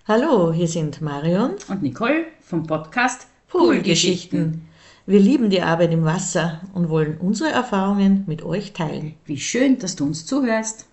Hallo, hier sind Marion. Und Nicole vom Podcast Poolgeschichten. Poolgeschichten. Wir lieben die Arbeit im Wasser und wollen unsere Erfahrungen mit euch teilen. Wie schön, dass du uns zuhörst.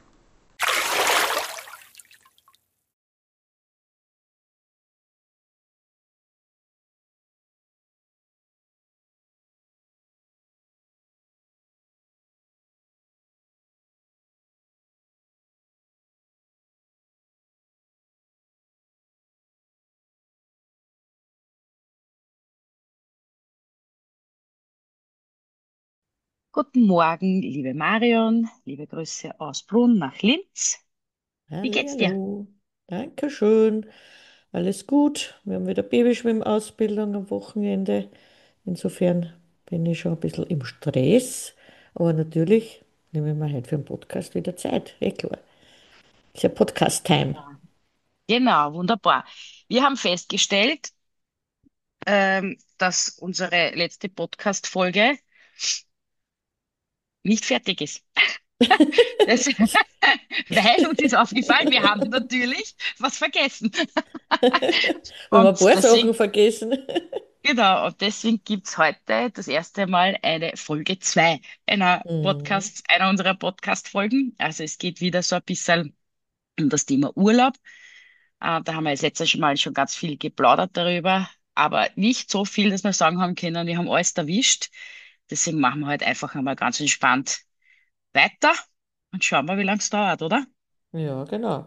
Guten Morgen, liebe Marion. Liebe Grüße aus Brunn nach Linz. Wie geht's dir? Hallo, Dankeschön. Alles gut. Wir haben wieder Babyschwimmausbildung am Wochenende. Insofern bin ich schon ein bisschen im Stress. Aber natürlich nehme ich mir heute für den Podcast wieder Zeit. Klar. Ist ja Podcast-Time. Ja. Genau, wunderbar. Wir haben festgestellt, dass unsere letzte Podcast-Folge nicht fertig ist. Das, weil uns ist aufgefallen, wir haben natürlich was vergessen. Wir haben ein Und paar deswegen Sachen vergessen. Genau, und deswegen gibt's heute das erste Mal eine Folge 2 Mhm. einer unserer Podcast-Folgen. Also es geht wieder so ein bisschen um das Thema Urlaub. Da haben wir das letzte Mal schon ganz viel geplaudert darüber, aber nicht so viel, dass wir sagen haben können, wir haben alles erwischt. Deswegen machen wir heute einfach einmal ganz entspannt weiter und schauen wir, wie lange es dauert, oder? Ja, genau.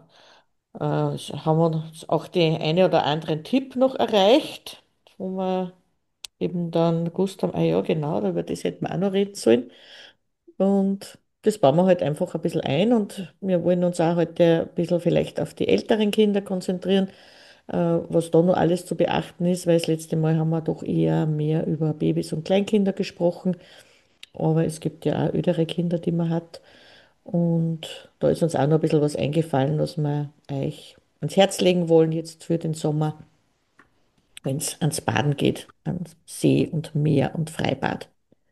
So haben wir uns auch die eine oder anderen Tipp noch erreicht, wo wir eben dann gewusst haben, ah ja, genau, über das hätten wir auch noch reden sollen. Und das bauen wir halt einfach ein bisschen ein und wir wollen uns auch heute ein bisschen vielleicht auf die älteren Kinder konzentrieren, was da noch alles zu beachten ist, weil das letzte Mal haben wir doch eher mehr über Babys und Kleinkinder gesprochen, aber es gibt ja auch ältere Kinder, die man hat. Und da ist uns auch noch ein bisschen was eingefallen, was wir euch ans Herz legen wollen jetzt für den Sommer, wenn es ans Baden geht, ans See und Meer und Freibad.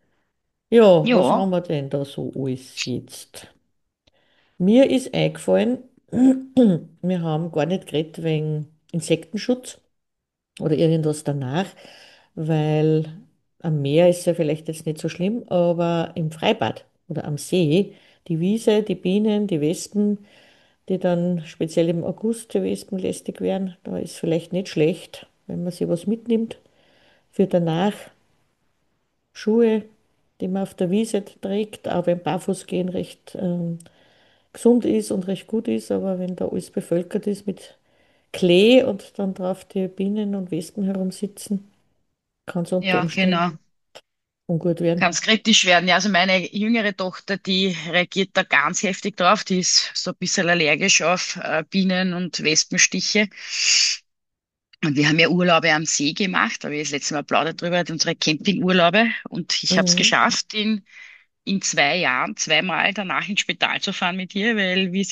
Ja, was Ja, haben wir denn da so alles jetzt? Mir ist eingefallen, wir haben gar nicht geredet wegen Insektenschutz oder irgendwas danach, weil am Meer ist ja vielleicht jetzt nicht so schlimm, aber im Freibad oder am See, die Wiese, die Bienen, die Wespen, die dann speziell im August die Wespen lästig werden. Da ist vielleicht nicht schlecht, wenn man sich was mitnimmt für danach. Schuhe, die man auf der Wiese trägt, auch wenn Barfußgehen recht gesund ist und recht gut ist, aber wenn da alles bevölkert ist mit Klee und dann drauf die Bienen und Wespen herumsitzen, kann es unter ja, Umständen genau. ungut werden. Kann es kritisch werden. Ja, also meine jüngere Tochter, die reagiert da ganz heftig drauf. Die ist so ein bisschen allergisch auf Bienen und Wespenstiche. Und wir haben ja Urlaube am See gemacht, da habe ich das letzte Mal plaudert drüber, unsere Campingurlaube. Und ich habe es Mhm. geschafft, in 2 Jahren zweimal danach ins Spital zu fahren mit ihr,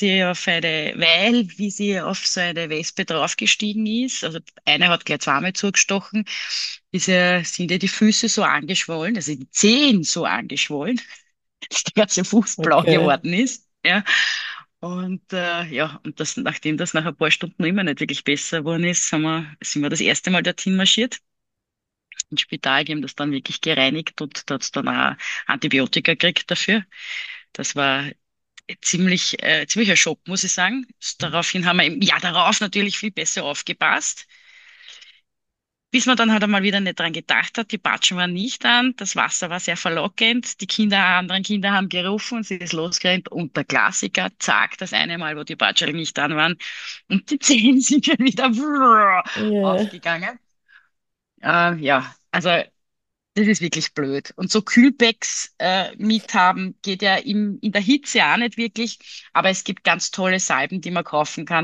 wie sie auf so eine Wespe draufgestiegen ist. Also eine hat gleich zweimal zugestochen. Sind ihr die Füße so angeschwollen, also die Zehen so angeschwollen, dass der ganze Fuß blau Okay. geworden ist. Ja. Und nachdem das nach ein paar Stunden immer nicht wirklich besser geworden ist, sind wir das erste Mal dorthin marschiert ins Spital, die haben das dann wirklich gereinigt und da hat's dann auch Antibiotika gekriegt dafür. Das war ziemlicher Schock, muss ich sagen. Daraufhin haben wir im Jahr darauf natürlich viel besser aufgepasst. Bis man dann halt einmal wieder nicht dran gedacht hat, die Batschen waren nicht an, das Wasser war sehr verlockend, anderen Kinder haben gerufen und sie ist losgerannt und der Klassiker, zack, das eine Mal, wo die Batschen nicht an waren und die Zehen sind schon wieder Ja, aufgegangen. Ja, also das ist wirklich blöd. Und so Kühlpacks mithaben geht ja in der Hitze auch nicht wirklich, aber es gibt ganz tolle Salben, die man kaufen kann,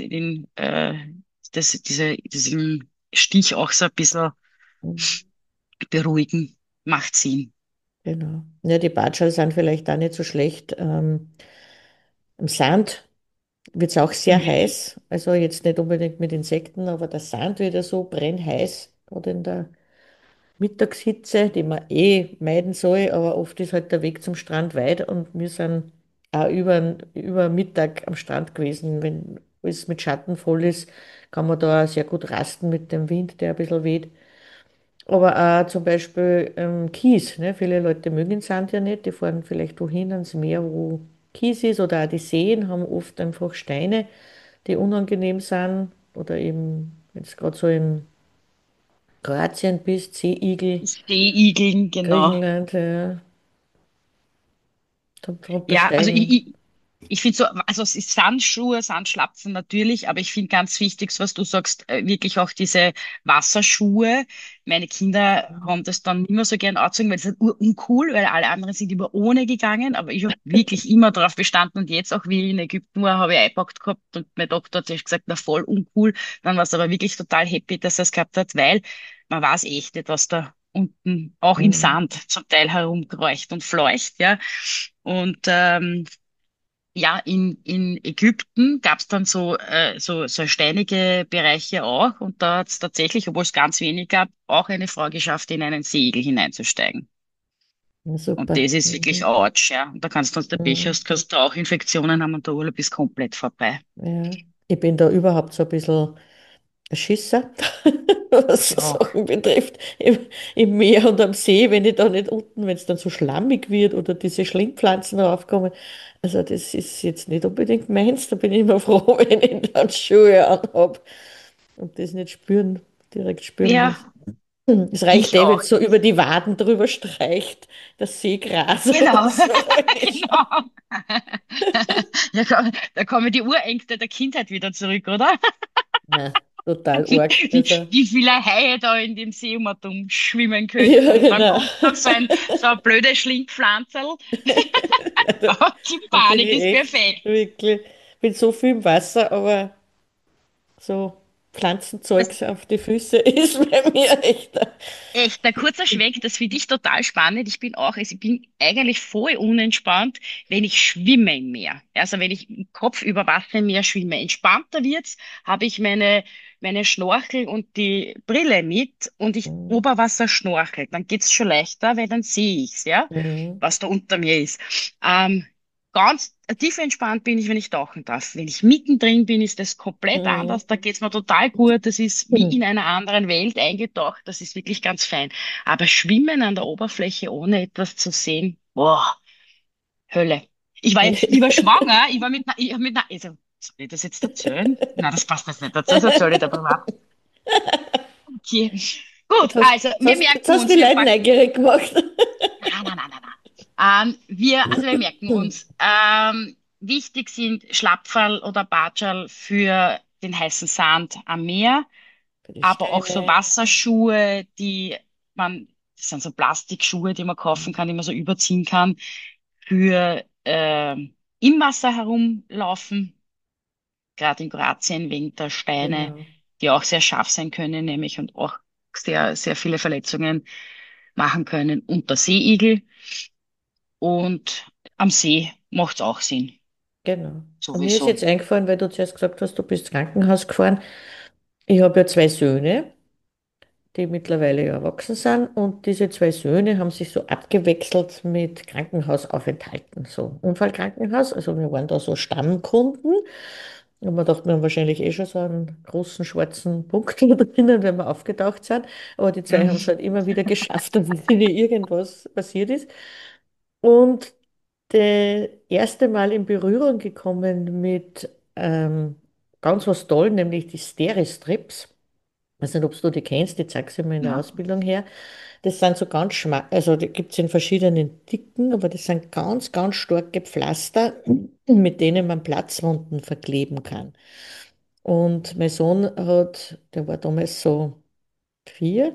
diesen Stich auch so ein bisschen beruhigen. Macht Sinn. genau. Ja, die Bartschal sind vielleicht auch nicht so schlecht. Im Sand wird es auch sehr Mhm. heiß. Also jetzt nicht unbedingt mit Insekten, aber der Sand wird ja so brennheiß, gerade in der Mittagshitze, die man eh meiden soll, aber oft ist halt der Weg zum Strand weit und wir sind auch über Mittag am Strand gewesen, wenn alles mit Schatten voll ist, kann man da auch sehr gut rasten mit dem Wind, der ein bisschen weht. Aber auch zum Beispiel Kies. Ne? Viele Leute mögen den Sand ja nicht, die fahren vielleicht wohin ans Meer, wo Kies ist, oder auch die Seen haben oft einfach Steine, die unangenehm sind. Oder eben, wenn du gerade so in Kroatien bist, Seeigel, Seeigeln, genau. Griechenland, ja, drunter Ja, also steigen. ich finde so, also es ist Sandschuhe, Sandschlapfen natürlich, aber ich finde ganz wichtig, so was du sagst, wirklich auch diese Wasserschuhe. Meine Kinder haben das dann nicht mehr so gern angezogen, weil es ist uncool, weil alle anderen sind immer ohne gegangen, aber ich habe wirklich immer darauf bestanden und jetzt auch, wie ich in Ägypten war, habe ich eingepackt gehabt und mein Doktor hat sich gesagt, na voll uncool. Dann war es aber wirklich total happy, dass er es gehabt hat, weil man weiß echt nicht, was da unten auch im Mhm. Sand zum Teil herumkreucht und fleucht, ja. Und ja, in Ägypten gab es dann so steinige Bereiche auch und da hat es tatsächlich, obwohl es ganz wenig gab, auch eine Frau geschafft, in einen Segel hineinzusteigen. Ja, Und super. das ist wirklich Mhm. Autsch, ja. Und da kannst du, wenn du Pech Mhm. hast, kannst du auch Infektionen haben und der Urlaub ist komplett vorbei. Ja. Ich bin da überhaupt so ein bisschen ein Schisser, was so Ja. Sachen betrifft. Im Meer und am See, wenn ich da nicht unten, wenn es dann so schlammig wird oder diese Schlingpflanzen raufkommen. Also das ist jetzt nicht unbedingt meins. Da bin ich immer froh, wenn ich dann Schuhe anhab und das nicht direkt spüren muss. Ja, Es reicht ich eh, wenn auch. es so über die Waden drüber streicht, das Seegras oder Genau, so. Ich schau. genau. Ja, da kommen die Urängste der Kindheit wieder zurück, oder? Ja, total arg. Wie, Also, wie viele Haie da in dem See schwimmen könnten. ja, Und dann genau. kommt noch so ein blödes Schlingpflanzerl. Da, Die da bin Panik ich ist echt perfekt. wirklich, bin so viel im Wasser, aber so Das Pflanzenzeugs auf die Füße ist bei mir echt. echt, ein kurzer Schwenk, das finde ich total spannend. Ich bin auch, also ich bin eigentlich voll unentspannt, wenn ich schwimme im Meer. Also wenn ich Kopf über Wasser im Meer schwimme. Entspannter wird's, habe ich meine Schnorchel und die Brille mit und ich Mhm. Oberwasser schnorchel. Dann geht's schon leichter, weil dann sehe ich's, ja, Mhm. was da unter mir ist. Ganz tief entspannt bin ich, wenn ich tauchen darf. Wenn ich mittendrin bin, ist das komplett Mhm. anders. Da geht's mir total gut. Das ist wie Mhm. in einer anderen Welt eingetaucht. Das ist wirklich ganz fein. Aber Schwimmen an der Oberfläche, ohne etwas zu sehen, boah, Hölle. Ich war schwanger. Ich hab mit einer, also, soll ich das jetzt erzählen? Na, das passt jetzt nicht dazu. Das erzähle ich dir privat. Okay. Gut, also, wir Jetzt merken hast uns, du die wir Leute packen. neugierig gemacht. Nein, nein, nein, nein, nein. Also wir merken uns, wichtig sind Schlapferl oder Bartschal für den heißen Sand am Meer, Für die aber auch so Steine. Wasserschuhe, das sind so Plastikschuhe, die man kaufen kann, die man so überziehen kann, für im Wasser herumlaufen, gerade in Kroatien wegen der Steine, Genau, die auch sehr scharf sein können, nämlich und auch sehr, sehr viele Verletzungen machen können. Und der Seeigel. Und am See macht's auch Sinn, genau. Und mir ist sowieso. jetzt eingefallen, weil du zuerst gesagt hast, du bist ins Krankenhaus gefahren. Ich habe ja zwei Söhne, die mittlerweile ja erwachsen sind. Und diese zwei Söhne haben sich so abgewechselt mit Krankenhausaufenthalten. So Unfallkrankenhaus, also wir waren da so Stammkunden. Und man dachte, wir haben wahrscheinlich eh schon so einen großen schwarzen Punkt da drinnen, wenn wir aufgetaucht sind. Aber die zwei haben es Mhm. halt immer wieder geschafft, dass ihnen irgendwas passiert ist. Und das erste Mal in Berührung gekommen mit ganz was Toll, nämlich die Steri-Strips. Ich weiß nicht, ob du die kennst, die zeigst du mir in der Ja. Ausbildung her. Das sind so ganz schmal, also die gibt es in verschiedenen Dicken, aber das sind ganz, ganz starke Pflaster, mit denen man Platzwunden verkleben kann. Und mein Sohn der war damals so 4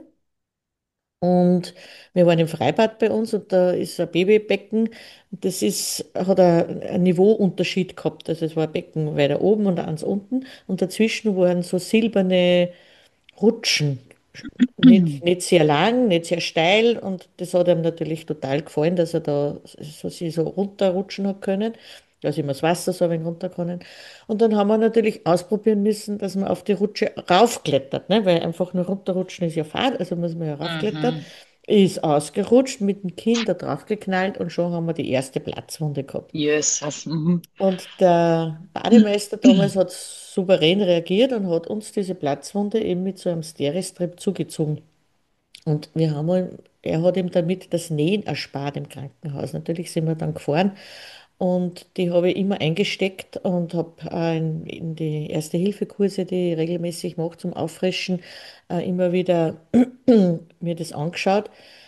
und wir waren im Freibad bei uns und da ist ein Babybecken. Und hat einen Niveauunterschied gehabt. Also es war ein Becken weiter oben und eins unten und dazwischen waren so silberne Rutschen. Nicht sehr lang, nicht sehr steil und das hat ihm natürlich total gefallen, dass er da sich so runterrutschen hat können, dass ihm das Wasser so ein wenig runter können. Und dann haben wir natürlich ausprobieren müssen, dass man auf die Rutsche raufklettert, ne? Weil einfach nur runterrutschen ist ja fad, also muss man ja raufklettern. Mhm. ist ausgerutscht, mit dem Kind da draufgeknallt und schon haben wir die erste Platzwunde gehabt. Jesus. Mhm. Und der Bademeister damals hat souverän reagiert und hat uns diese Platzwunde eben mit so einem Steristrip zugezogen. Und er hat ihm damit das Nähen erspart im Krankenhaus. Natürlich sind wir dann gefahren und die habe ich immer eingesteckt und habe in die Erste-Hilfe-Kurse, die ich regelmäßig mache zum Auffrischen, immer wieder mir das angeschaut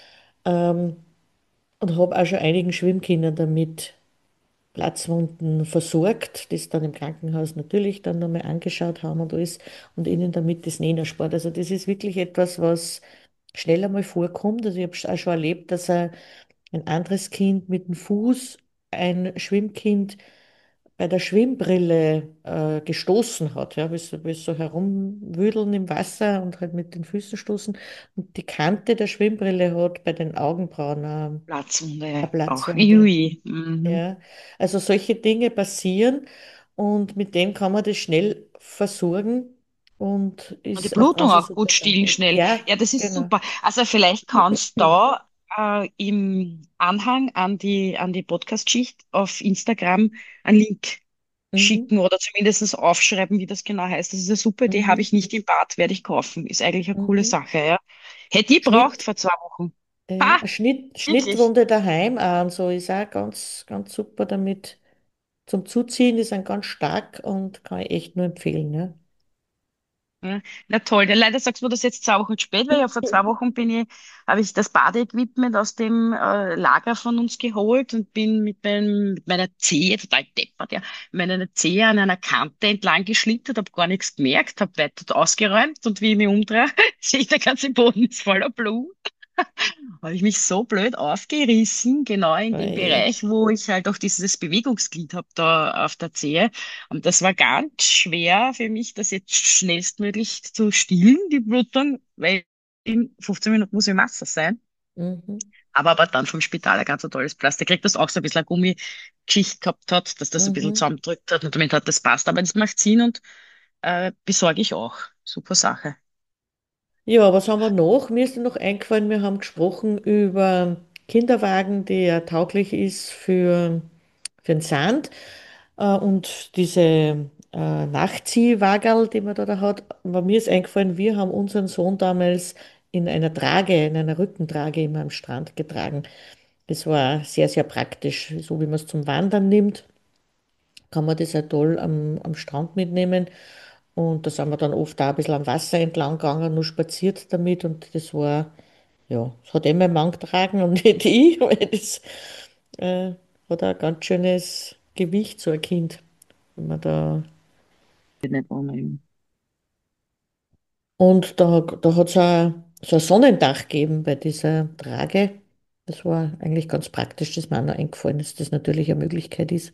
und habe auch schon einigen Schwimmkindern damit Platzwunden versorgt, das dann im Krankenhaus natürlich dann nochmal angeschaut haben und alles und ihnen damit das Nähen erspart. Also das ist wirklich etwas, was schnell einmal vorkommt. Also ich habe auch schon erlebt, dass ein anderes Kind mit dem Fuß ein Schwimmkind bei der Schwimmbrille gestoßen hat. Ja, wie so herumwüdeln im Wasser und halt mit den Füßen stoßen. Und die Kante der Schwimmbrille hat bei den Augenbrauen eine Platzwunde auch. Platzwunde. Iui. Mhm. Ja, also solche Dinge passieren und mit dem kann man das schnell versorgen und Und die ist eine Blutung ganz auch super gut stillen Sache. schnell. Ja, Ja, das ist genau. super. Also vielleicht kannst du da im Anhang an die Podcast-Schicht auf Instagram einen Link Mhm, schicken oder zumindest aufschreiben, wie das genau heißt. Das ist eine super Idee, habe mhm, ich nicht im Bad, werde ich kaufen. Ist eigentlich eine coole mhm. Sache, ja. Hätte ich braucht Schnitt, vor 2 Wochen. ja, Ha, eine wirklich. Schnittwunde daheim auch und so ist auch ganz, ganz super damit zum Zuziehen. Die sind ganz stark und kann ich echt nur empfehlen. Ja. Ja, na toll. Ja, leider sagst du mir das jetzt 2 Wochen spät, weil ja vor 2 Wochen habe ich das Badeequipment aus dem Lager von uns geholt und bin mit meiner Zehe, total deppert, ja, mit meiner Zehe an einer Kante entlang geschlittert, habe gar nichts gemerkt, habe weiter ausgeräumt und wie ich mich umdrehe, sehe ich, der ganze Boden ist voller Blut. Habe ich mich so blöd aufgerissen, genau in dem Ei. Bereich, wo ich halt auch dieses Bewegungsglied habe da auf der Zehe. Und das war ganz schwer für mich, das jetzt schnellstmöglich zu stillen, die Blutung, weil in 15 Minuten muss ich im Wasser sein. Mhm, Aber dann vom Spital ein ganz so tolles Plastik gekriegt, das auch so ein bisschen eine Gummigeschichte gehabt hat, dass das ein bisschen mhm. zusammendrückt hat und damit hat das passt. Aber das macht Sinn und besorge ich auch. Super Sache. Ja, was haben wir noch? Mir ist noch eingefallen, wir haben gesprochen über Kinderwagen, der tauglich ist für den Sand. Und diese Nachziehwagerl, die man da hat, aber mir ist eingefallen, wir haben unseren Sohn damals in einer Trage, in einer Rückentrage immer am Strand getragen. Das war sehr, sehr praktisch. So wie man es zum Wandern nimmt, kann man das ja toll am Strand mitnehmen. Und da sind wir dann oft auch ein bisschen am Wasser entlang gegangen, nur spaziert damit. Und das war, ja, das hat immer mein Mann getragen und nicht ich, weil das äh, hat ein ganz schönes Gewicht, so ein Kind, wenn man da. Nicht ohne. Und da hat es auch so ein Sonnendach gegeben bei dieser Trage. Das war eigentlich ganz praktisch, das ist mir auch noch eingefallen, dass das natürlich eine Möglichkeit ist.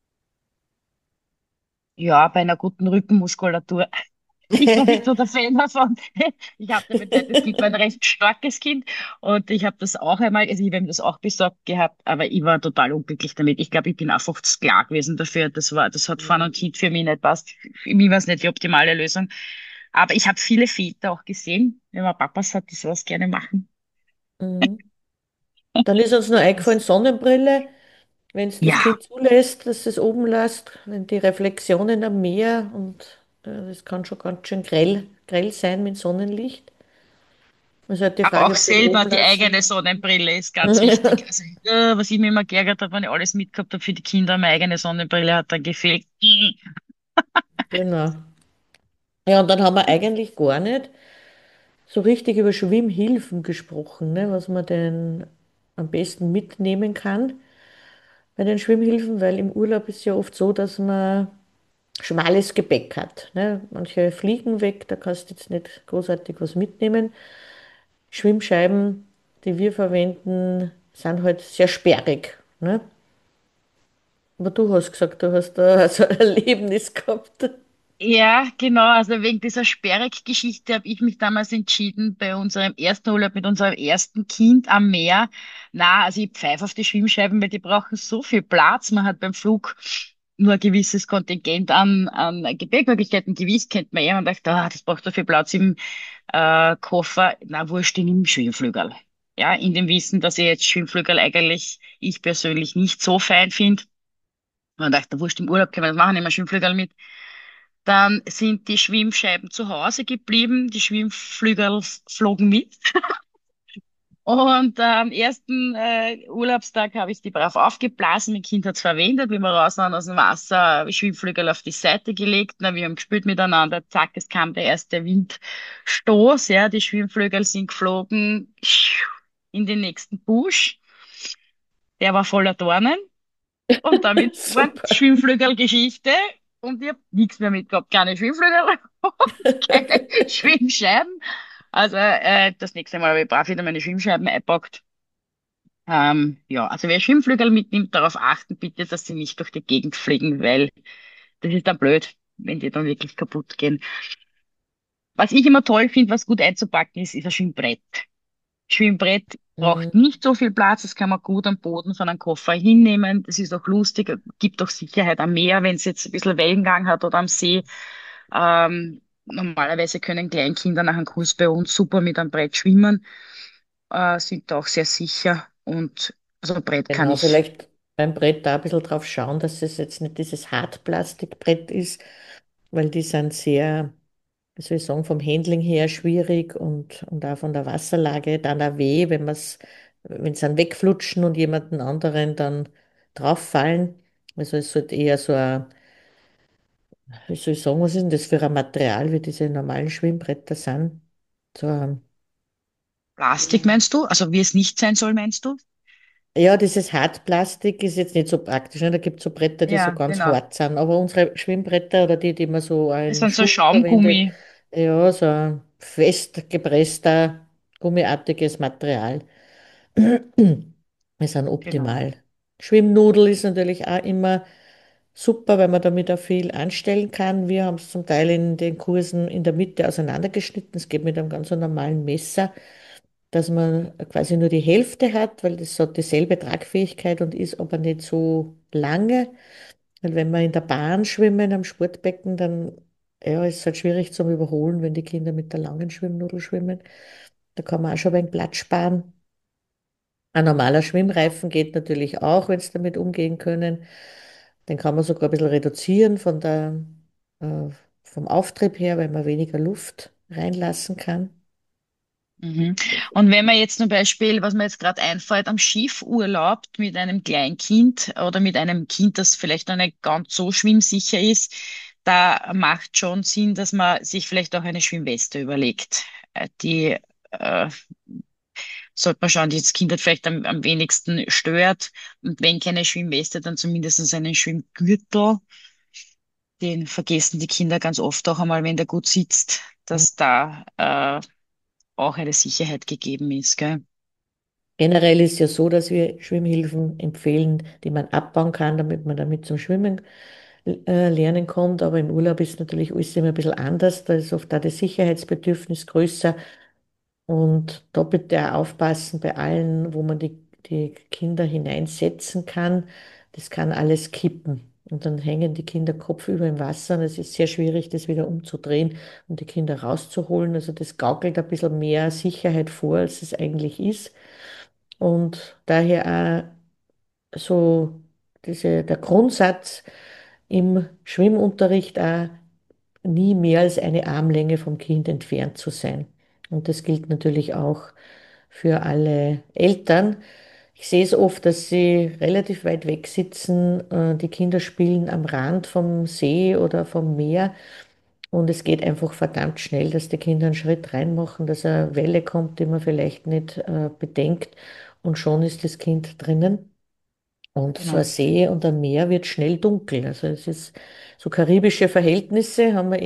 Ja, bei einer guten Rückenmuskulatur. Ich bin nicht so der Fan davon. Ich habe mein zweites Kind, war ein recht starkes Kind und ich habe das auch einmal, also ich habe ihm das auch besorgt gehabt, aber ich war total unglücklich damit. Ich glaube, ich bin einfach zu klar gewesen dafür. Das hat vorne und hinten für mich nicht passt. Für mich war es nicht die optimale Lösung. Aber ich habe viele Väter auch gesehen, wenn man Papas hat, die sowas gerne machen. Mhm. Dann ist uns noch eingefallen, Das, Sonnenbrille, wenn es das ja, Kind zulässt, dass es oben lässt, wenn die Reflexionen am Meer und das kann schon ganz schön grell sein mit Sonnenlicht. Es ist halt die aber Frage, auch ob sie es selber oben die lassen. eigene Sonnenbrille ist ganz wichtig. Also, was ich mir immer geärgert habe, wenn ich alles mitgehabt habe für die Kinder, meine eigene Sonnenbrille hat dann gefehlt. Genau. Ja, und dann haben wir eigentlich gar nicht so richtig über Schwimmhilfen gesprochen, ne, was man denn am besten mitnehmen kann bei den Schwimmhilfen, weil im Urlaub ist ja oft so, dass man schmales Gepäck hat. Ne? Manche fliegen weg, da kannst du jetzt nicht großartig was mitnehmen. Schwimmscheiben, die wir verwenden, sind halt sehr sperrig. Ne? Aber du hast gesagt, du hast da so ein Erlebnis gehabt. Ja, genau. Also wegen dieser Sperrek-Geschichte habe ich mich damals entschieden, bei unserem ersten Urlaub mit unserem ersten Kind am Meer. Na, also ich pfeife auf die Schwimmscheiben, weil die brauchen so viel Platz. Man hat beim Flug nur ein gewisses Kontingent an Gepäckmöglichkeiten. Gewicht kennt man ja und dachte, das braucht so viel Platz im Koffer. Na, wurscht, im Schwimmflügel. ja, in dem Wissen, dass ich jetzt Schwimmflügel eigentlich ich persönlich nicht so fein finde. Und dachte, wurscht, im Urlaub können wir das machen, nehmen wir Schwimmflügel mit. Dann sind die Schwimmscheiben zu Hause geblieben, die Schwimmflügel flogen mit. Und am ersten Urlaubstag habe ich die brav aufgeblasen. Mein Kind hat es verwendet. Wie wir raus waren aus dem Wasser, Schwimmflügel auf die Seite gelegt. Na, wir haben gespielt miteinander. Zack, es kam der erste Windstoß. Ja, die Schwimmflügel sind geflogen in den nächsten Busch. Der war voller Dornen. Und damit war die Super. Schwimmflügelgeschichte. Und ich habe nichts mehr mitgehabt. Keine Schwimmflügel und keine Schwimmscheiben. Also das nächste Mal habe ich brav wieder meine Schwimmscheiben eingepackt. Ja, also wer Schwimmflügel mitnimmt, darauf achten bitte, dass sie nicht durch die Gegend fliegen, weil das ist dann blöd, wenn die dann wirklich kaputt gehen. Was ich immer toll finde, was gut einzupacken ist, ist ein Schwimmbrett. Schwimmbrett Mm, braucht nicht so viel Platz, das kann man gut am Boden von einem Koffer hinnehmen. Das ist auch lustig, gibt auch Sicherheit am Meer, wenn es jetzt ein bisschen Wellengang hat oder am See. Normalerweise können Kleinkinder nach einem Kurs bei uns super mit einem Brett schwimmen, sind da auch sehr sicher und also ein Brett kann Genau, ich. vielleicht beim Brett da ein bisschen drauf schauen, dass es jetzt nicht dieses Hartplastikbrett ist, weil die sind sehr, wie soll ich sagen, vom Handling her schwierig und auch von der Wasserlage dann auch weh, wenn sie dann wegflutschen und jemanden anderen dann drauf fallen. Also es sollte eher so ein, wie soll ich sagen, was ist denn das für ein Material, wie diese normalen Schwimmbretter sind? So ein, Plastik meinst du? Also wie es nicht sein soll, meinst du? ja, dieses Hartplastik ist jetzt nicht so praktisch. Ne? Da gibt es so Bretter, die so Ja, ganz genau. hart sind. Aber unsere Schwimmbretter oder die, die man so Das in sind so Schulen verwendet, Schaumgummi. ja, so ein fest gepresster, gummiartiges Material. Die sind Genau. optimal. Schwimmnudel ist natürlich auch immer super, weil man damit auch viel anstellen kann. Wir haben es zum Teil in den Kursen in der Mitte auseinandergeschnitten. Es geht mit einem ganz normalen Messer, dass man quasi nur die Hälfte hat, weil das hat dieselbe Tragfähigkeit und ist aber nicht so lange. Weil wenn wir in der Bahn schwimmen am Sportbecken, dann ja, ist es halt schwierig zum Überholen, wenn die Kinder mit der langen Schwimmnudel schwimmen. Da kann man auch schon ein wenig Platz sparen. Ein normaler Schwimmreifen geht natürlich auch, wenn Sie damit umgehen können. Den kann man sogar ein bisschen reduzieren äh, vom Auftrieb her, weil man weniger Luft reinlassen kann. Mhm. Und wenn man jetzt zum Beispiel, was mir jetzt gerade einfällt, am Skifurlaub mit einem Kleinkind oder mit einem Kind, das vielleicht noch nicht ganz so schwimmsicher ist, da macht schon Sinn, dass man sich vielleicht auch eine Schwimmweste überlegt. Die sollte man schauen, die das Kind halt vielleicht am wenigsten stört. Und wenn keine Schwimmweste, dann zumindest einen Schwimmgürtel. Den vergessen die Kinder ganz oft auch einmal, wenn der gut sitzt, dass da auch eine Sicherheit gegeben ist, gell? Generell ist ja so, dass wir Schwimmhilfen empfehlen, die man abbauen kann, damit man damit zum Schwimmen lernen kommt. Aber im Urlaub ist natürlich alles immer ein bisschen anders. Da ist oft auch das Sicherheitsbedürfnis größer. Und da bitte auch aufpassen bei allen, wo man die Kinder hineinsetzen kann. Das kann alles kippen. Und dann hängen die Kinder kopfüber im Wasser und es ist sehr schwierig, das wieder umzudrehen und die Kinder rauszuholen. Also das gaukelt ein bisschen mehr Sicherheit vor, als es eigentlich ist. Und daher auch so der Grundsatz im Schwimmunterricht auch nie mehr als eine Armlänge vom Kind entfernt zu sein. Und das gilt natürlich auch für alle Eltern. Ich sehe es oft, dass sie relativ weit weg sitzen. Die Kinder spielen am Rand vom See oder vom Meer. Und es geht einfach verdammt schnell, dass die Kinder einen Schritt reinmachen, dass eine Welle kommt, die man vielleicht nicht bedenkt. Und schon ist das Kind drinnen. Und so ein Genau. See und ein Meer wird schnell dunkel. Also es ist so karibische Verhältnisse haben wir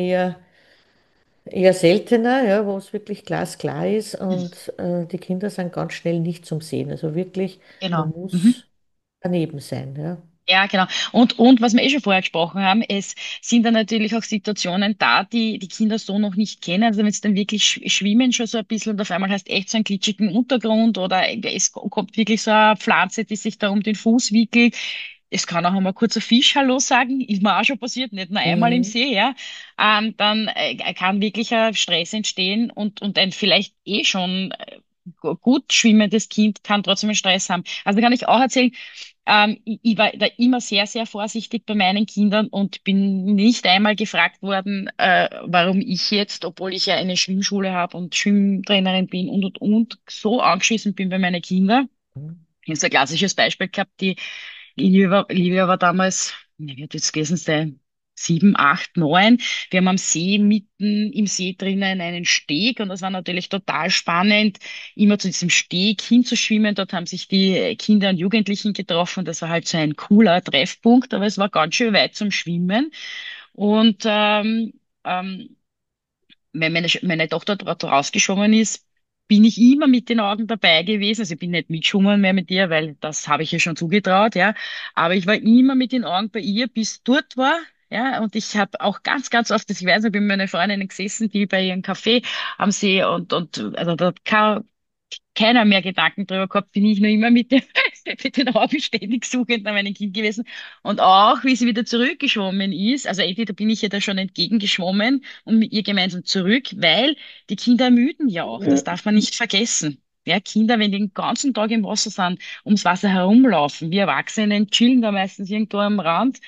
eher seltener, ja, wo es wirklich glasklar ist und die Kinder sind ganz schnell nicht zum Sehen. Also wirklich, man Genau. Mhm. muss daneben sein, ja. Ja, genau. Und was wir eh schon vorher gesprochen haben, es sind dann natürlich auch Situationen da, die die Kinder so noch nicht kennen. Also wenn es dann wirklich schwimmen schon so ein bisschen und auf einmal hast echt so einen glitschigen Untergrund oder es kommt wirklich so eine Pflanze, die sich da um den Fuß wickelt. Es kann auch einmal kurz ein Fisch Hallo sagen, ist mir auch schon passiert, nicht nur einmal im Mhm. See, ja. Dann kann wirklich ein Stress entstehen und ein vielleicht eh schon gut schwimmendes Kind kann trotzdem einen Stress haben. Also kann ich auch erzählen, ich war da immer sehr, sehr vorsichtig bei meinen Kindern und bin nicht einmal gefragt worden, warum ich jetzt, obwohl ich ja eine Schwimmschule habe und Schwimmtrainerin bin und so angeschissen bin bei meinen Kindern. Mhm. Ich habe so ein klassisches Beispiel gehabt, die Livia war damals, ja, wie hat jetzt gewesen sein, 7, 8, 9. Wir haben am See mitten im See drinnen einen Steg und das war natürlich total spannend, immer zu diesem Steg hinzuschwimmen. Dort haben sich die Kinder und Jugendlichen getroffen. Das war halt so ein cooler Treffpunkt, aber es war ganz schön weit zum Schwimmen. Und ähm, wenn meine Tochter dort rausgeschwommen ist, bin ich immer mit den Augen dabei gewesen. Also ich bin nicht mitgeschwommen mehr mit ihr, weil das habe ich ihr schon zugetraut, ja. Aber ich war immer mit den Augen bei ihr, bis dort war. Ja, und ich habe auch ganz, ganz oft, ich weiß, ich bin mit meiner Freundin gesessen, die bei ihrem Café am See und also da keiner mehr Gedanken drüber gehabt, bin ich nur immer mit, mit den Augen ständig suchend nach meinem Kind gewesen. Und auch, wie sie wieder zurückgeschwommen ist, also entweder bin ich ihr da schon entgegengeschwommen und mit ihr gemeinsam zurück, weil die Kinder ermüden ja auch, das darf man nicht vergessen. Ja, Kinder, wenn die den ganzen Tag im Wasser sind, ums Wasser herumlaufen, wir Erwachsenen chillen da meistens irgendwo am Rand,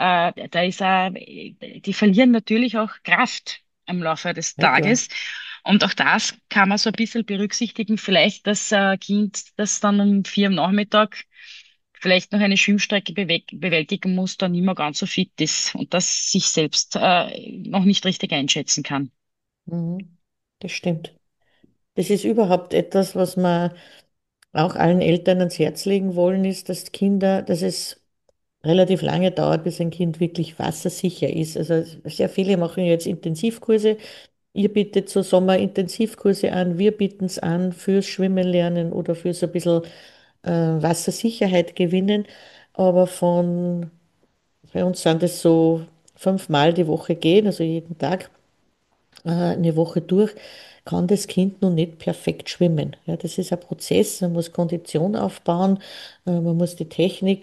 die verlieren natürlich auch Kraft im Laufe des Ja, klar. Tages. Und auch das kann man so ein bisschen berücksichtigen. Vielleicht das Kind, das dann um 4 am Nachmittag vielleicht noch eine Schwimmstrecke bewältigen muss, dann nicht mehr ganz so fit ist und das sich selbst noch nicht richtig einschätzen kann. Mhm. Das stimmt. Das ist überhaupt etwas, was wir auch allen Eltern ans Herz legen wollen, ist, dass es relativ lange dauert, bis ein Kind wirklich wassersicher ist. Also sehr viele machen jetzt Intensivkurse. Ihr bietet so Sommerintensivkurse an, wir bieten es an fürs Schwimmen lernen oder für so ein bisschen Wassersicherheit gewinnen. Aber bei uns sind es so 5-mal die Woche gehen, also jeden Tag eine Woche durch, kann das Kind noch nicht perfekt schwimmen. Ja, das ist ein Prozess, man muss Kondition aufbauen, man muss die Technik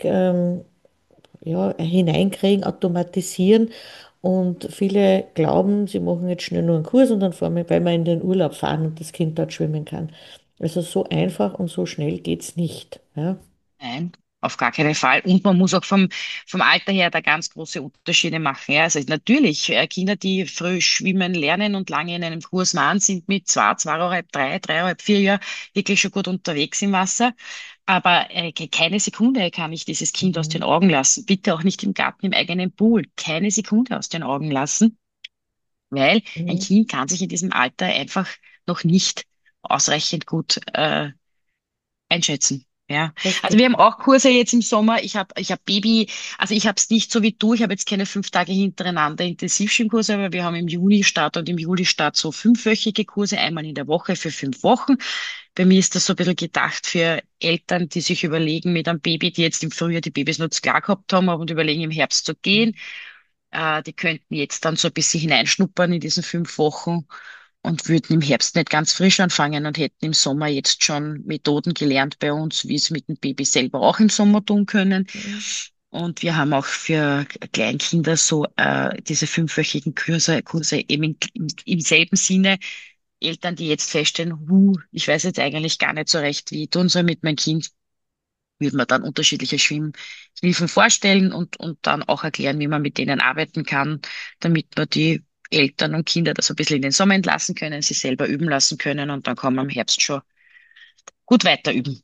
ja, hineinkriegen, automatisieren. Und viele glauben, sie machen jetzt schnell nur einen Kurs und dann fahren wir, weil wir in den Urlaub fahren und das Kind dort schwimmen kann. Also so einfach und so schnell geht's nicht. Ja. Nein, auf gar keinen Fall. Und man muss auch vom Alter her da ganz große Unterschiede machen. Ja, also natürlich, Kinder, die früh schwimmen lernen und lange in einem Kurs waren, sind mit 2, 2,5, 3, 3,5, 4 Jahren wirklich schon gut unterwegs im Wasser. Aber keine Sekunde kann ich dieses Kind aus den Mhm. Augen lassen. Bitte auch nicht im Garten, im eigenen Pool. Keine Sekunde aus den Augen lassen, weil ein Mhm. Kind kann sich in diesem Alter einfach noch nicht ausreichend gut einschätzen. Ja, Das also wir stimmt. haben auch Kurse jetzt im Sommer. Ich habe Baby, also ich habe es nicht so wie du. Ich habe jetzt keine 5 Tage hintereinander Intensivschwimmkurse, aber wir haben im Juni Start und im Juli Start so 5-wöchige Kurse, einmal in der Woche für 5 Wochen. Bei mir ist das so ein bisschen gedacht für Eltern, die sich überlegen mit einem Baby, die jetzt im Frühjahr die Babys nur klar gehabt haben, aber und überlegen im Herbst zu gehen. Die könnten jetzt dann so ein bisschen hineinschnuppern in diesen 5 Wochen und würden im Herbst nicht ganz frisch anfangen und hätten im Sommer jetzt schon Methoden gelernt bei uns, wie es mit dem Baby selber auch im Sommer tun können. Mhm. Und wir haben auch für Kleinkinder so diese 5-wöchigen Kurse eben im selben Sinne. Eltern, die jetzt feststellen, ich weiß jetzt eigentlich gar nicht so recht, wie ich tun soll mit meinem Kind, würde man dann unterschiedliche Schwimmhilfen vorstellen und dann auch erklären, wie man mit denen arbeiten kann, damit man die Eltern und Kinder das ein bisschen in den Sommer entlassen können, sie selber üben lassen können und dann kann man im Herbst schon gut weiter üben.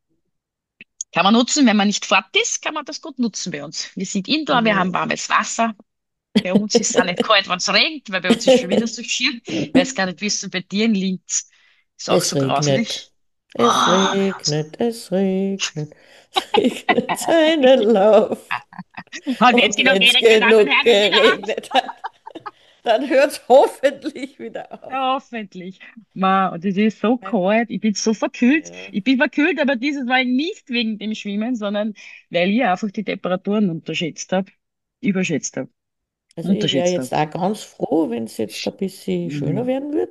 Kann man nutzen, wenn man nicht fort ist, kann man das gut nutzen bei uns. Wir sind indoor, wir haben Also, warmes Wasser. Bei uns ist es auch nicht kalt, wenn es regnet, weil bei uns ist schon wieder so schön. Ich weiß gar nicht, wie es so bei dir in Linz ist auch es so regnet. grauslich. Es Ah, regnet, es regnet, es regnet seinen Lauf. und Und jetzt genug wenn es geredet, meine Damen und genug Herren, wieder geregnet hat, dann hört es hoffentlich wieder auf. ja, hoffentlich. Ma, und es ist so kalt. Ich bin so verkühlt. Ja. Ich bin verkühlt, aber dieses Mal nicht wegen dem Schwimmen, sondern weil ich einfach die Temperaturen unterschätzt habe. Überschätzt habe. Also ich wäre Unterschätzt habe. jetzt auch ganz froh, wenn es jetzt ein bisschen schöner Mhm. werden wird.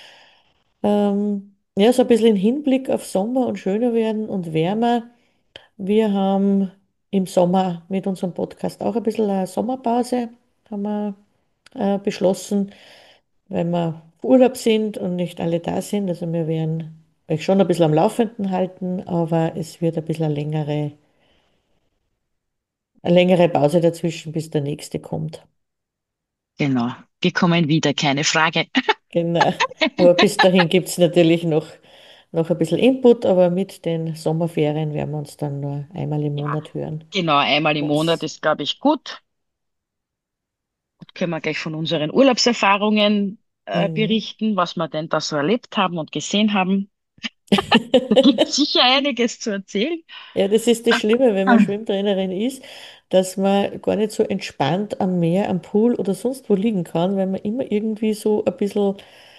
Ja, so ein bisschen im Hinblick auf Sommer und schöner werden und wärmer. Wir haben im Sommer mit unserem Podcast auch ein bisschen eine Sommerpause, haben wir beschlossen, weil wir auf Urlaub sind und nicht alle da sind. Also wir werden euch schon ein bisschen am Laufenden halten, aber es wird ein bisschen eine längere Pause dazwischen, bis der nächste kommt. Genau. Wir kommen wieder, keine Frage. Genau. Aber bis dahin gibt es natürlich noch ein bisschen Input, aber mit den Sommerferien werden wir uns dann nur einmal im Ja, Monat hören. genau, einmal im Monat Was? ist, glaube ich, gut. Und können wir gleich von unseren Urlaubserfahrungen Mhm. berichten, was wir denn da so erlebt haben und gesehen haben. Da gibt sicher einiges zu erzählen. Ja, das ist das Schlimme, wenn man Schwimmtrainerin ist, dass man gar nicht so entspannt am Meer, am Pool oder sonst wo liegen kann, weil man immer irgendwie so ein bisschen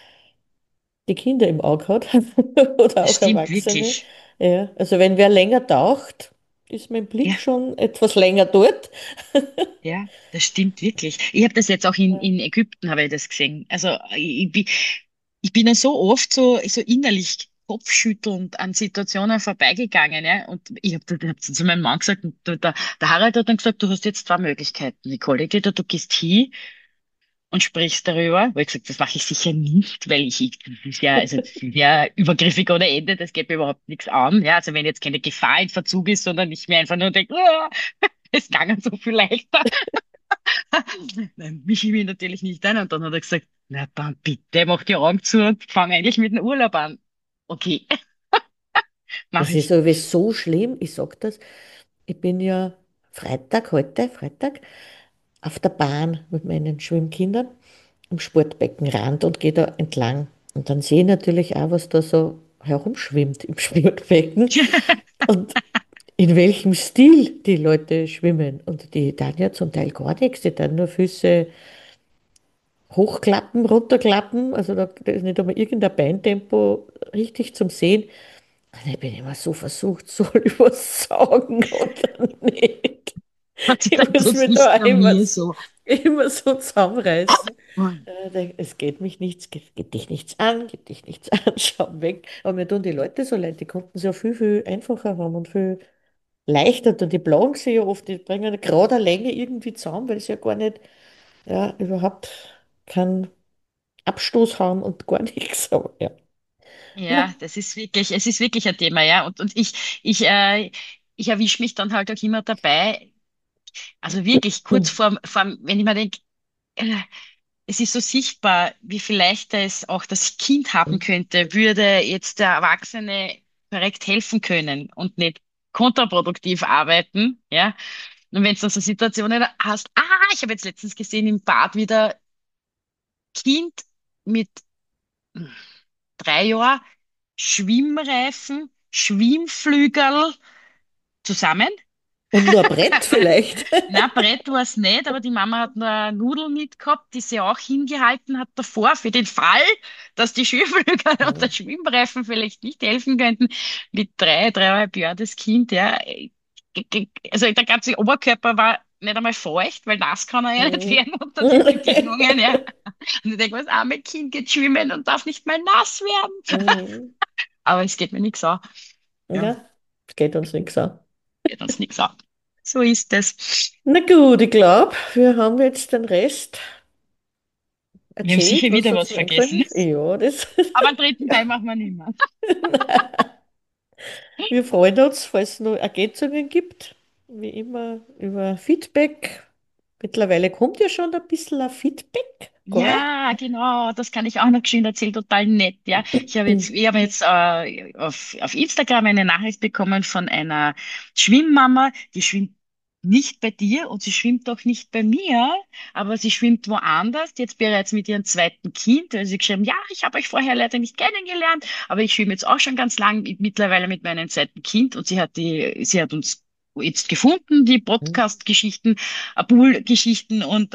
die Kinder im Auge hat oder Das auch stimmt Erwachsene. wirklich. Ja, also wenn wer länger taucht, ist mein Blick Ja, schon etwas länger dort. ja, das stimmt wirklich. Ich habe das jetzt auch in Ägypten, habe ich das gesehen. Also ich bin ja so oft so innerlich kopfschüttelnd an Situationen vorbeigegangen, ja. Und ich hab zu meinem Mann gesagt, und der Harald hat dann gesagt, du hast jetzt zwei Möglichkeiten, Nicole. Entweder du gehst hin und sprichst darüber, weil ich gesagt, das mache ich sicher nicht, weil das ist ja, also das ist ja übergriffig ohne Ende, das geht mir überhaupt nichts an. Ja, also wenn jetzt keine Gefahr in Verzug ist, sondern ich mir einfach nur denke, oh, es ging so viel leichter. Nein, mische ich mich natürlich nicht ein. Und dann hat er gesagt, na dann bitte, mach die Augen zu und fang eigentlich mit dem Urlaub an. Okay, mache Das ist ich. sowieso so schlimm, ich sag das. Ich bin ja heute, Freitag, auf der Bahn mit meinen Schwimmkindern am Sportbeckenrand und gehe da entlang. Und dann sehe ich natürlich auch, was da so herumschwimmt im Sportbecken und in welchem Stil die Leute schwimmen. Und die dann ja zum Teil gar nichts, die dann nur Füße hochklappen, runterklappen. Also da ist nicht einmal irgendein Beintempo richtig zum Sehen. Und ich bin immer so versucht, soll ich was sagen oder nicht? Gott sei Ich Dank, muss das mir ist da bei mir so. immer so zusammenreißen. Es geht mich nichts, geht dich nichts an, geht dich nichts an, schau weg. Aber mir tun die Leute so leid, die konnten es ja viel, viel einfacher haben und viel leichter. Und die plagen sich ja oft, die bringen gerade eine Länge irgendwie zusammen, weil sie ja gar nicht, ja, überhaupt keinen Abstoß haben und gar nichts. Aber ja. Ja, Na, es ist wirklich ein Thema, ja. Und ich erwische mich dann halt auch immer dabei, also wirklich kurz wenn ich mir denke, äh, es ist so sichtbar, wie viel leichter es auch das Kind haben könnte, würde jetzt der Erwachsene korrekt helfen können und nicht kontraproduktiv arbeiten, ja. Und wenn du dann so Situationen hast, ich habe jetzt letztens gesehen im Bad wieder Kind mit 3 Jahren, Schwimmreifen, Schwimmflügel zusammen. und nur ein Brett vielleicht. Na, Brett war es nicht, aber die Mama hat nur eine Nudel mitgehabt, die sie auch hingehalten hat davor, für den Fall, dass die Schwimmflügel und der Schwimmreifen vielleicht nicht helfen könnten. Mit 3,5 Jahren das Kind, ja. Also der ganze Oberkörper war nicht einmal feucht, weil nass kann er ja nicht Mhm. werden unter den Bedingungen, ja. Und ich denke, das arme Kind geht schwimmen und darf nicht mal nass werden. Mhm. Aber es geht mir nichts an. Ja, Ja, es geht uns nichts an. geht uns nichts an. So ist es. Na gut, ich glaube, wir haben jetzt den Rest Wir haben erzählt, sicher was wieder uns was so eingefallen vergessen. ist. Ja, das. Aber einen dritten Teil machen wir nicht mehr. Wir freuen uns, falls es noch Ergänzungen gibt, wie immer über Feedback. Mittlerweile kommt ja schon ein bisschen ein Feedback, gell? Ja, genau, das kann ich auch noch schön erzählen, total nett, ja. Ich habe jetzt auf Instagram eine Nachricht bekommen von einer Schwimmmama, die schwimmt nicht bei dir und sie schwimmt auch nicht bei mir, aber sie schwimmt woanders, jetzt bereits mit ihrem zweiten Kind. Also sie geschrieben, ja, ich habe euch vorher leider nicht kennengelernt, aber ich schwimme jetzt auch schon ganz lang mittlerweile mit meinem zweiten Kind und sie hat uns jetzt gefunden, die Podcast-Geschichten, Pool-Geschichten und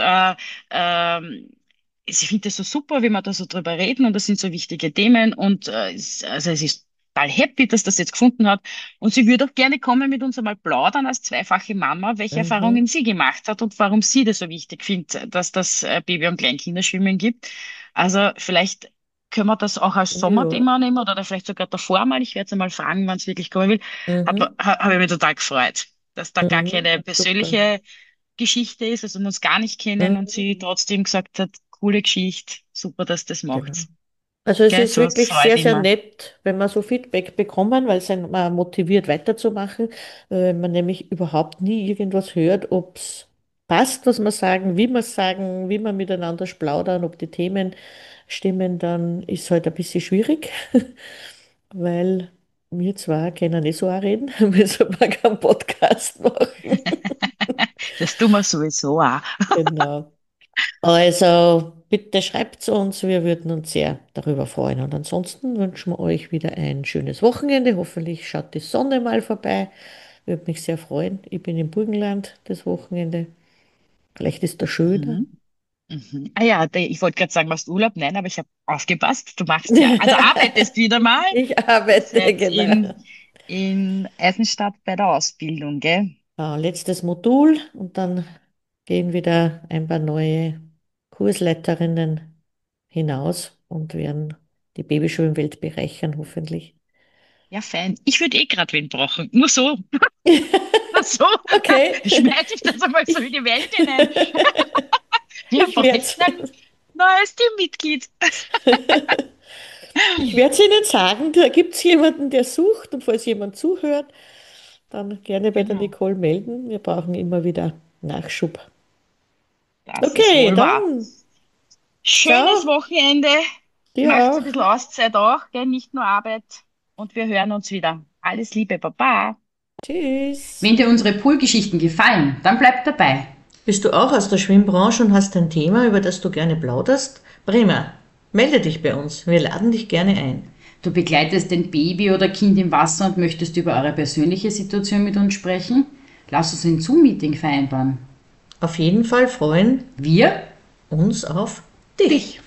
ich finde das so super, wie wir da so drüber reden und das sind so wichtige Themen und also es ist total happy, dass das jetzt gefunden hat und sie würde auch gerne kommen mit uns einmal plaudern als zweifache Mama, welche Erfahrungen Mhm. sie gemacht hat und warum sie das so wichtig findet, dass das Baby- und Kleinkinderschwimmen gibt. Also vielleicht können wir das auch als Ja. Sommerthema nehmen oder vielleicht sogar davor mal. Ich werde sie mal fragen, wann es wirklich kommen will. Mhm. Habe ich mich total gefreut, dass da gar Mhm. keine Super. persönliche Geschichte ist, also wir uns gar nicht kennen und Mhm. sie trotzdem gesagt hat, coole Geschichte, super, dass du das Genau. macht. Also es Gell, ist so, wirklich so halt sehr, sehr immer. nett, wenn wir so Feedback bekommen, weil es einen mal motiviert weiterzumachen, wenn man nämlich überhaupt nie irgendwas hört, ob es passt, was wir sagen, wie wir miteinander plaudern, ob die Themen stimmen, dann ist es halt ein bisschen schwierig, weil wir zwar können nicht so auch reden, wir sollten mal keinen Podcast machen. Das tun wir sowieso auch. Genau. Also bitte schreibt uns, wir würden uns sehr darüber freuen. Und ansonsten wünschen wir euch wieder ein schönes Wochenende. Hoffentlich schaut die Sonne mal vorbei. Würde mich sehr freuen. Ich bin im Burgenland das Wochenende. Vielleicht ist das schöner. Mhm. Mhm. Ah ja, ich wollte gerade sagen, machst Urlaub? Nein, aber ich habe aufgepasst. Du machst ja, also arbeitest wieder mal. Ich Ihr arbeite, seid genau. in Eisenstadt bei der Ausbildung, gell? Letztes Modul und dann gehen wieder ein paar neue Kursleiterinnen hinaus und werden die Babyschulenwelt bereichern, hoffentlich. Ja, fein. Ich würde eh gerade wen brauchen. Nur so, nur so. Okay. Schmeiß ich das einmal so in Ich, die Welt hinein. Wir ich werde bräuchten ein neues Teammitglied. ich werde es Ihnen sagen, da gibt es jemanden, der sucht und falls jemand zuhört, dann gerne bei der Genau, Nicole melden. Wir brauchen immer wieder Nachschub. das ist Okay, wohl wahr. dann Schönes ciao, Wochenende. dir Macht ein auch. bisschen Auszeit auch, gell? Nicht nur Arbeit. Und wir hören uns wieder. Alles Liebe, Baba. Tschüss. Wenn dir unsere Poolgeschichten gefallen, dann bleib dabei. Bist du auch aus der Schwimmbranche und hast ein Thema, über das du gerne plauderst? Prima, melde dich bei uns. Wir laden dich gerne ein. Du begleitest ein Baby oder Kind im Wasser und möchtest über eure persönliche Situation mit uns sprechen? Lass uns ein Zoom-Meeting vereinbaren. Auf jeden Fall freuen Wir uns auf dich. dich.